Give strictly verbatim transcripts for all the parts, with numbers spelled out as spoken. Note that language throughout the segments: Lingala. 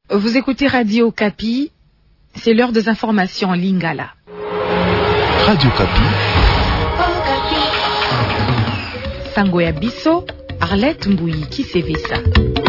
Vous écoutez Radio Kapi, c'est l'heure des informations en Lingala. Radio Kapi. Sango ya biso, Arlette Mbouyi Kisevesa.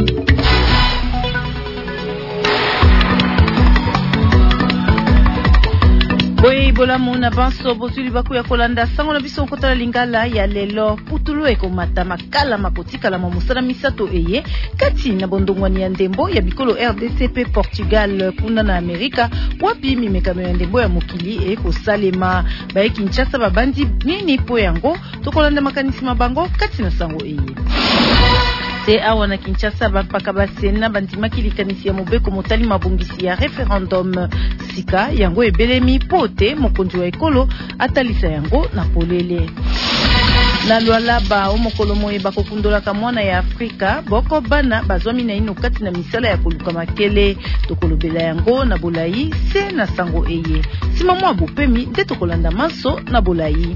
Boye bola mona banso bozuli baku ya kolanda sango na biso kota lingala ya lelo putulu eko mata makala makotika la momusala misato eye kati na bondongwani ya ndembo ya bikolo R D C P Portugal kuna na Amerika wapi mimekano ya ndembo ya mokili eko salema bae Kinshasa babandi nini po yango tokolanda makanisi mabango kati na sango eye. Te awa na Kinshasa bampaka basena bandimaki likanisi ya mobeko motali mabongisi ya referendum sika yango ebelemi pote mokonzi wa ekolo atalisa yango na polele. Na lualaba omokolo moye bakokundolaka mwana ya Afrika boko bana bazwami na ino kati na misala ya koluka makele tokolobela yango na bolai se na sango eye. Sima mwa bopemi nde tokolanda maso na bolai.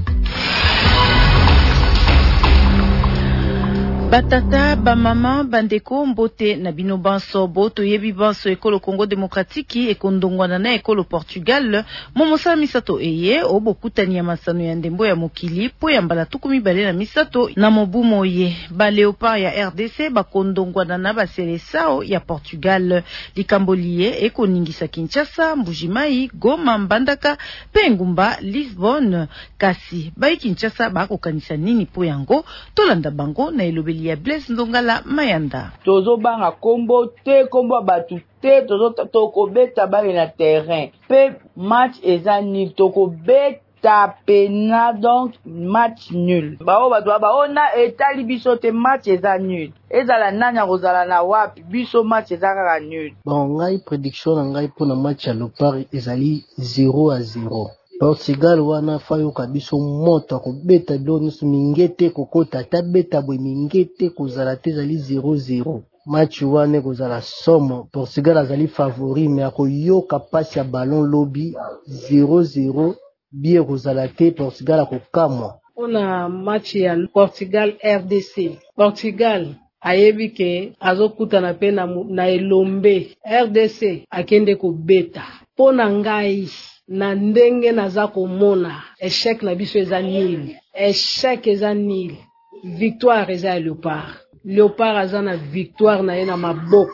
Batata, ba mama, bandeko, mbote, na bino banso, boto yebi banso ekolo Congo Demokratiki, ekondongwana na ekolo Portugal, momosa misato eye, obo kutani ya masano ya ndembo ya mokili, po ya mbala tukumi bale na misato, na mobu moye, ba leopard ya R D C, ba kondongwana na ba selesao ya Portugal, likambolie, eko ningisa Kinshasa, Mbujimai, Goma, Mbandaka, Pengumba, Lisbon, kasi, bai Kinshasa, bako kanisa nini po yango, tolanda bango na elobeli ya Blaise Ndongala Mayanda. Tozo banga kombo te kombo batu te tozo toko beta bale na terrain. Pe match eza nul toko beta pena donc match nul. Bao batu ba ona etali biso te match eza nul. Ezala nanya kozala na wapi biso match eza kaka nul. Bon ngai prediction na ngai pona match ya Leopard ezali zéro à zéro. Portugal wana fayo kabiso moto ko beta donis mingete kokota ta beta bwe mingete kozala tezali zéro zéro. Match wana kozala somo Portugal azali favori mais akoyoka passe ya ballon lobby zéro zéro bien kozala te Portugal akokamwa. Ona match ya Portugal R D C. Portugal ayebi ke azokutana pe na, na elombe R D C akende ko beta. Pona ngai na ndenge naza komona échec na biso eza nil échec eza nil victoire eza Leopard Leopard aza na victoire na ye na maboko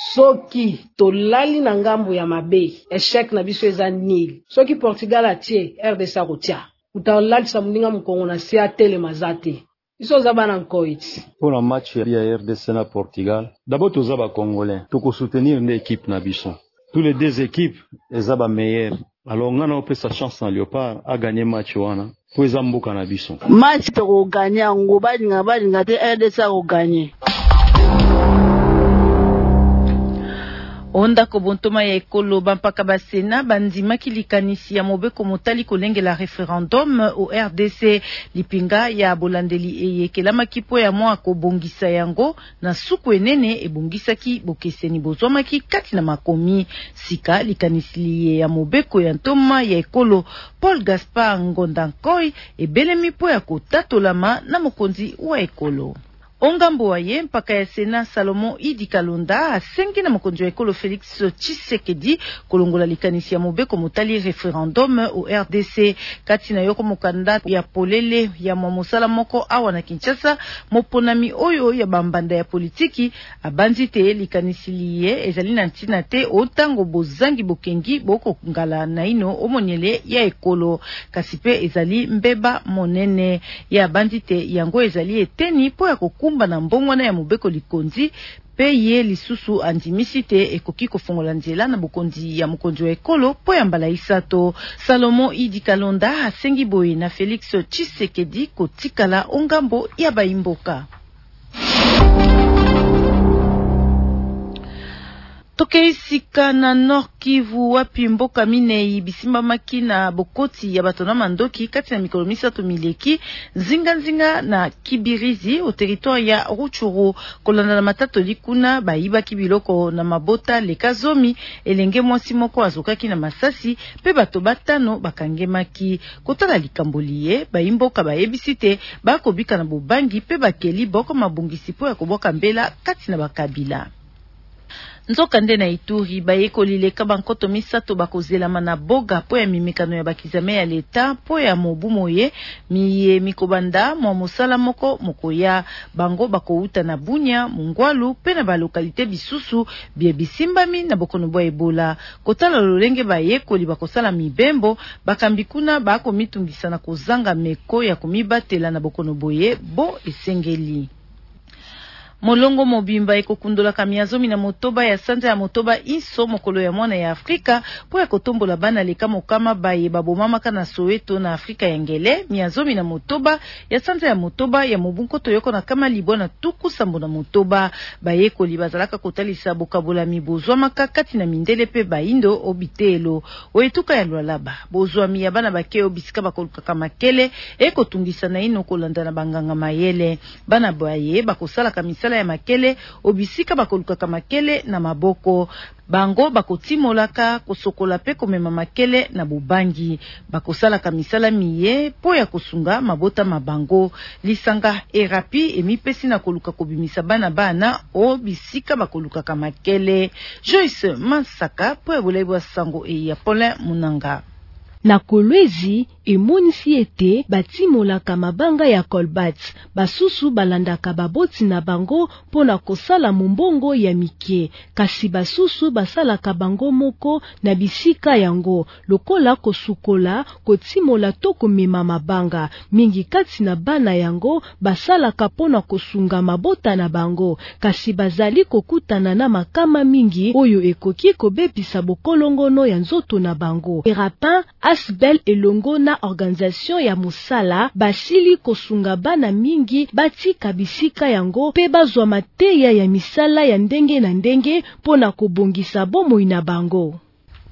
soki tolali na ngambo ya mabe échec na biso eza nil soki Portugal atie R D C akotia utalalisa mninga mkongo na sia tele mazate iso za bana nkoiti. Pour la match ya R D C na Portugal d'abord toza ba congolais toko soutenir une équipe na biso tous les deux équipes eza ba meilleures. Alors on a opé sa chance na Leopard a gagné match wana po eza mboka na biso match to gagner ngo balinga balinga te R D C ko gagner. Onda kobontoma ya ekolo bampaka basena bandima kilikanisi ya mobeko motali kolenge la referendum au R D C lipinga ya bolandeli eye kelama kipo ya mwa kobongisa yango na suku enene ebongisaki bokeseni bozwamaki kati na makomi sika likanisi ya mobeko ya ntoma ya ekolo Paul Gaspard Ngondankoi ebelemi po ya kotatolama na mokonzi wa ekolo. Ongambo waye mpaka ya Sena Salomo Idi Kalonda asengi na mokonzi wa ekolo Félix Tshisekedi kolongola likanisi ya mobeko motali referendum au R D C kati na yoko mokanda ya polele ya momosala moko awa na Kinshasa moponami oyo ya bambanda ya politiki abanzi te likanisi liye ezali na ntina te otango bozangi bokengi boko ngala na ino omonyele ya ekolo kasipe ezali mbeba monene ya abanzi te yango ezali eteni po ya koku na mbongwana ya mobeko likonzi pe ye lisusu andimisi te ekoki kofongola nzela na bokonzi ya mokonzi wa ekolo po ya mbala isato. Salomo Idi Kalonda asengi boye na Félix Tshisekedi kotikala ongambo ya baimboka. Toke sika na Nord Kivu wapi mboka minei bisimba maki na bokoti ya batona mandoki kati na mikolo misato mileki zinga zinga na Kibirizi o territoire ya Ruchuru kolanda na matato likuna baiba kibiloko na mabota lekazomi elenge mwasi moko azokaki na masasi pe bato batano bakangemaki kotala likambolie baimboka bayebisite bakobika na bobangi pe bakeli boko mabungisi po ya koboka mbela kati na bakabila. Nzokande na Ituri bayekoli leka bankoto misato bakozelama na boga po ya mimikano ya bakizame ya leta po ya mobu moye miye mikobanda mwa mosala moko mokoya bango bakouta na Bunya Mungwalu pe na balokalite bisusu bie bisimbami na bokono bwa Ebola kotala lolenge bayekoli bakosala mibembo bakambikuna bako mitungisa na kozanga meko ya kumibatela na bokono boye bo esengeli. Molongo mobimba ekokundola kamiazomi na motoba ya sanza ya motoba iso mokolo ya mwana ya Afrika po ya kotombola bana leka mokama baye babomamaka na Soweto na Afrika ya ngele miazomi na motoba ya sanza ya motoba ya mobunko toyoko na kama libona tuku sambo na motoba baye koli bazalaka kotalisa bokabola mibozwa makakati na mindele pe baindo obitelo oetuka ya lwalaba bozwa miya bana bake obisika bakoluka kamakele ekotungisa na ino kolanda na banganga mayele bana baye bakosala kamisa ya makele obisika bakoluka makele na maboko bango bakotimolaka kosokola pe komema makele na bubangi bakosala kamisala miye po ya kosunga mabota mabango lisanga erapi emipesi na koluka kobimisa bana bana obisika bakoluka makele. Joyce Mansaka po ya bolebwa sango e ya Paulin Munanga. Na Kolwezi emonisi ete batimolaka mabanga ya Colbert basusu balandaka baboti na bango pona kosala mombongo ya mike kasi basusu basalaka bango moko na bisika yango lokola kosukola kotimola to komema mabanga mingi kati na bana yango basalaka pona kosunga mabota na bango kasi bazali kokutana na makama mingi oyo ekoki kobebisa bokolongono ya nzoto na bango. Erapin Asbel elongo na organisation ya musala basili kosunga bana mingi batika bisika yango pe bazwa mateya ya misala ya ndenge na ndenge pona kobongisa bomoi na bango.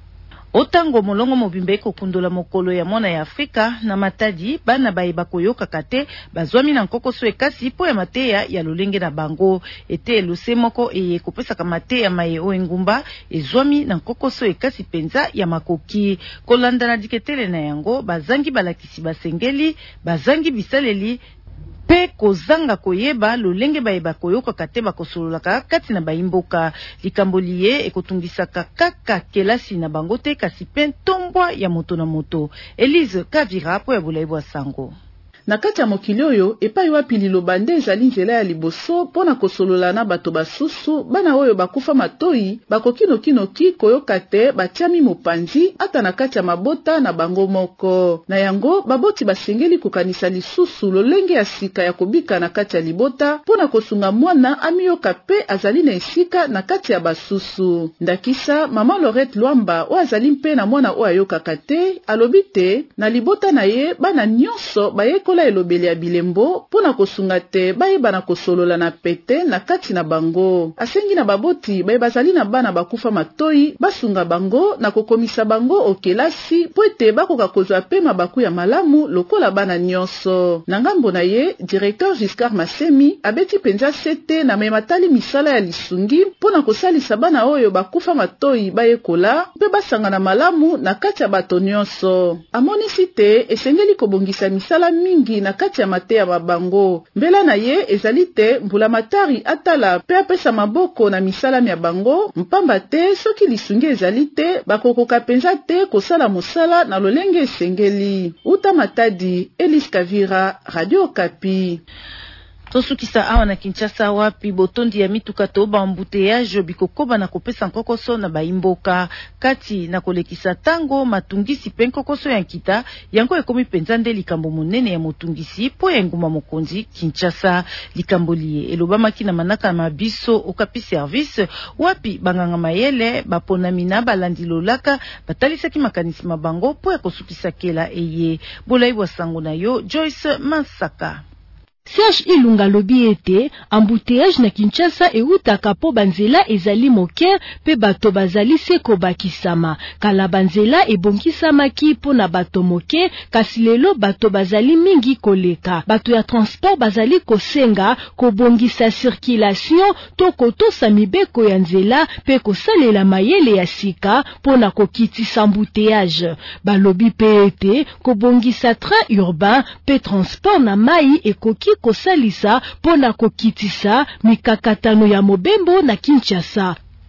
Otango molongo mobimbe kokundola mokolo ya mwana ya Afrika na Matadi bana bayeba koyoka kate bazwami na nkokoso ekasi po ya mateya ya lolenge na bango ete lose moko eye kopesa ka mateya maye o engumba ezwami na nkokoso ekasi penza ya makoki kolanda na diketele na yango bazangi balakisi basengeli bazangi bisaleli pe kozanga koyeba lolenge bayeba koyoka kate bakosololaka kati na baimboka likamboliye ekotungisaka kaka kelasi na bango te kasi pe tombwa ya moto na moto. Elise Kavira po ya bolaibwa sango. Na kati ya mokili oyo epai wapi liloba nde ezali nzela ya liboso pona kosolola na bato basusu bana oyo bakufa matoi bakokinokinoki koyoka te batiami mopanzi ata na kati ya mabota na bango moko na yango baboti basengeli kokanisa lisusu lolenge ya sika ya kobika na kati ya libota pona kosunga mwana amiyoka pe azali na esika na kati ya basusu. Ndakisa mama Lorette Luamba o azali mpe na mwana o ayokaka te alobi te na libota na ye bana nyonso bayekola elobeli ya bilembo pona kosunga te bayeba na kosolola na pete na kati na bango. Asengi na baboti baye bazali na bana bakufa matoi basunga bango na kokomisa bango okelasi po ete bakoka kozwa pe mabaku ya malamu lokola bana nyonso. Na ngambo na ye directeur Giscard Masemi abeti penza sete na mematali misala ya lisungi pona kosalisa bana oyo bakufa matoi bayekola pe basanga na malamu na kati ya bato nyonso. Amonisi te esengeli kobongisa misala mingi na kati ya mateya mabango mbela na ye ezali te mbula matari atala pe apesa maboko na misala ya bango mpamba te soki lisungi ezali te bakokoka penza te kosala mosala na lolenge esengeli. Uta Matadi, Elise Kavira, Radio Okapi. Tosukisa awa na Kinshasa wapi botondi ya mituka to ba embouteillage bikokoba na kopesa nkokoso na baimboka kati na kolekisa tango matungisi pe nkokoso ya nkita yango ekomi penza nde likambo monene ya motungisi po ya nguma mokonzi Kinshasa likambo liye elobamaki na manaka mabiso Okapi service wapi banganga mayele baponami na balandi lolaka batalisaki makanisi mabango po ya kosukisa kela eye bolaibwa sango na yo Joyce Mansaka. Serge Ilunga lobi ete embouteillage na Kinshasa eutaka po banzela ezali moke pe bato bazali seko bakisama kala banzela ebongisamaki po na bato moke kasi lelo bato bazali mingi koleka bato ya transport bazali kosenga kobongisa circulation to kotosa mibeko ya nzela pe kosalela mayele ya sika po na kokitisa embouteillage balobi pe ete kobongisa train urbain pe transport na mai ekoki kosalisa pona kokitisa mikakatano ya mobembo na Kinshasa.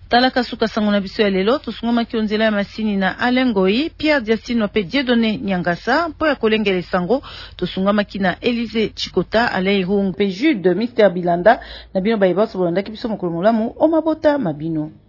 Talaka suka sango na biso ya lelo tosungama kionzela ya masini na Alengoi Pierre Diastino pe Dieudonné Nyangasa po ya kolengele sango tosungama kina Élysée Chikota Alain Rung pe Jude Mister Bilanda na bino ba ibaso bolanda ki biso mokolo molamu o mabota mabino.